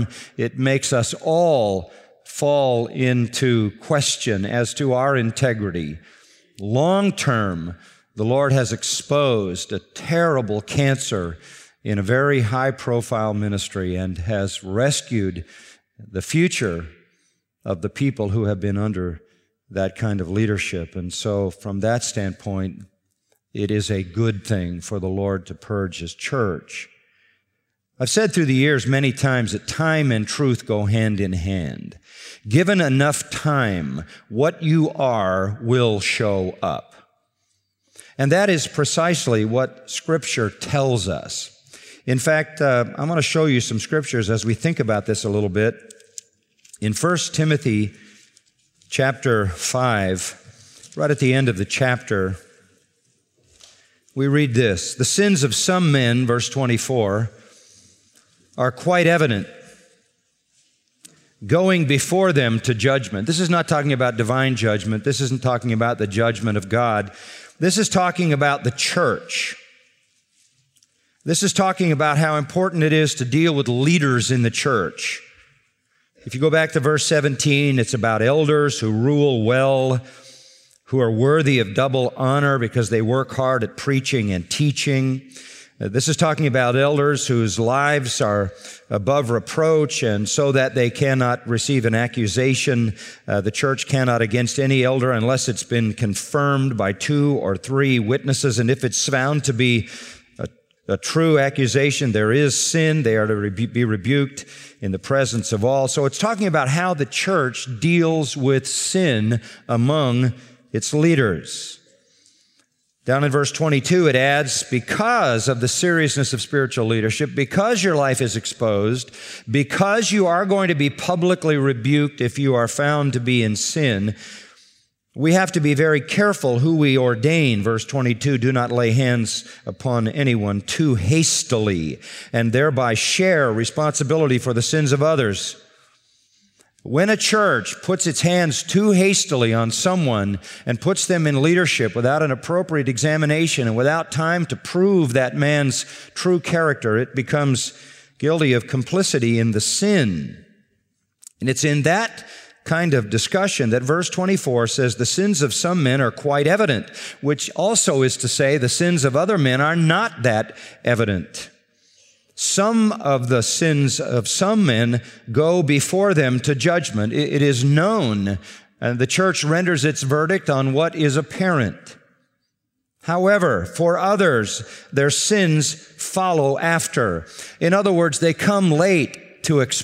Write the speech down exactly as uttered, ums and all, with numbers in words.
term, it makes us all fall into question as to our integrity. Long term, the Lord has exposed a terrible cancer in a very high-profile ministry and has rescued the future of the people who have been under that kind of leadership. And so from that standpoint, it is a good thing for the Lord to purge His church. I've said through the years many times that time and truth go hand in hand. Given enough time, what you are will show up. And that is precisely what Scripture tells us. In fact, uh, I'm going to show you some scriptures as we think about this a little bit. In First Timothy chapter five, right at the end of the chapter, we read this: "The sins of some men," verse twenty-four, "are quite evident, going before them to judgment." This is not talking about divine judgment. This isn't talking about the judgment of God. This is talking about the church. This is talking about how important it is to deal with leaders in the church. If you go back to verse seventeen, it's about elders who rule well, who are worthy of double honor because they work hard at preaching and teaching. Uh, this is talking about elders whose lives are above reproach, and so that they cannot receive an accusation. Uh, the church cannot against any elder unless it's been confirmed by two or three witnesses. And if it's found to be a, a true accusation, there is sin. They are to rebu- be rebuked in the presence of all. So it's talking about how the church deals with sin among its leaders. Down in verse twenty-two, it adds, because of the seriousness of spiritual leadership, because your life is exposed, because you are going to be publicly rebuked if you are found to be in sin, we have to be very careful who we ordain. Verse twenty-two, "Do not lay hands upon anyone too hastily, and thereby share responsibility for the sins of others." When a church puts its hands too hastily on someone and puts them in leadership without an appropriate examination and without time to prove that man's true character, it becomes guilty of complicity in the sin. And it's in that kind of discussion that verse twenty-four says the sins of some men are quite evident, which also is to say the sins of other men are not that evident. Some of the sins of some men go before them to judgment. It is known, and the church renders its verdict on what is apparent. However, for others, their sins follow after. In other words, they come late to expose